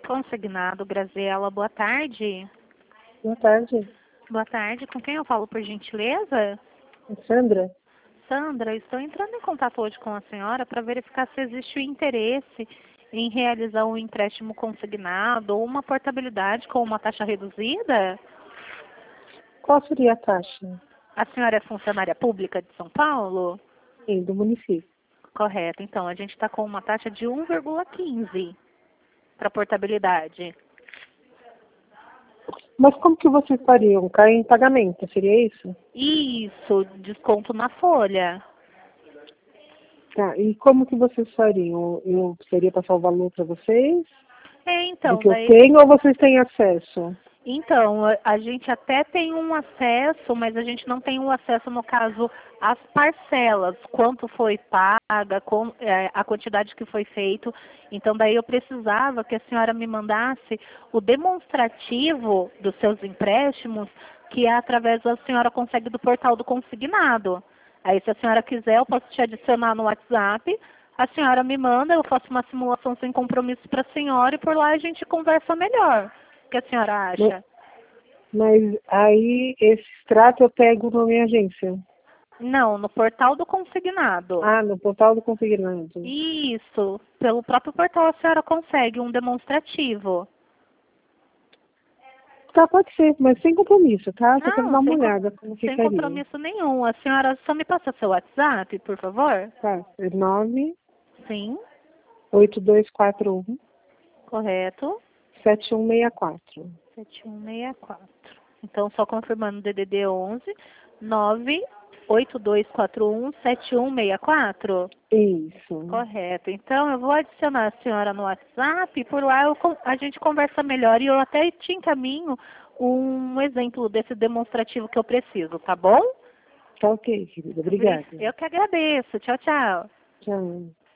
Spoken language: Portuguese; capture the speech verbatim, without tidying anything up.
Consignado, Graziela, boa tarde. Boa tarde. Boa tarde, com quem eu falo, por gentileza? Sandra? Sandra, estou entrando em contato hoje com a senhora para verificar se existe o interesse em realizar um empréstimo consignado ou uma portabilidade com uma taxa reduzida. Qual seria a taxa? A senhora é funcionária pública de São Paulo? Sim, do município. Correto, então a gente está com uma taxa de um vírgula quinze para portabilidade. Mas como que vocês fariam? Cai em pagamento, seria isso? Isso, desconto na folha. Tá, e como que vocês fariam? Eu precisaria passar o valor para vocês? É, Do então, que eu daí... tenho ou vocês têm acesso? Então, a, a gente até tem um acesso, mas a gente não tem um acesso, no caso, às parcelas, quanto foi paga, com, é, a quantidade que foi feito. Então, daí eu precisava que a senhora me mandasse o demonstrativo dos seus empréstimos, que é através a senhora consegue do portal do consignado. Aí, se a senhora quiser, eu posso te adicionar no WhatsApp, a senhora me manda, eu faço uma simulação sem compromisso para a senhora e por lá a gente conversa melhor. O que a senhora acha? Mas, mas aí esse extrato eu pego na minha agência? Não, no portal do consignado. Ah, no portal do consignado. Isso, pelo próprio portal a senhora consegue um demonstrativo. Tá, pode ser, mas sem compromisso, tá? Só quero Não, dar uma sem, com- olhada como sem ficaria. compromisso nenhum. A senhora só me passa seu WhatsApp, por favor? Tá, é nove Sim, oito dois quatro um correto. sete um seis quatro. sete um seis quatro. Então, só confirmando, D D D onze nove oito dois quatro um sete um seis quatro. Isso. Correto. Então, eu vou adicionar a senhora no WhatsApp, por lá eu con- a gente conversa melhor e eu até te encaminho um exemplo desse demonstrativo que eu preciso, tá bom? Tá ok, querida. Obrigada. Eu que agradeço. Tchau, tchau. Tchau.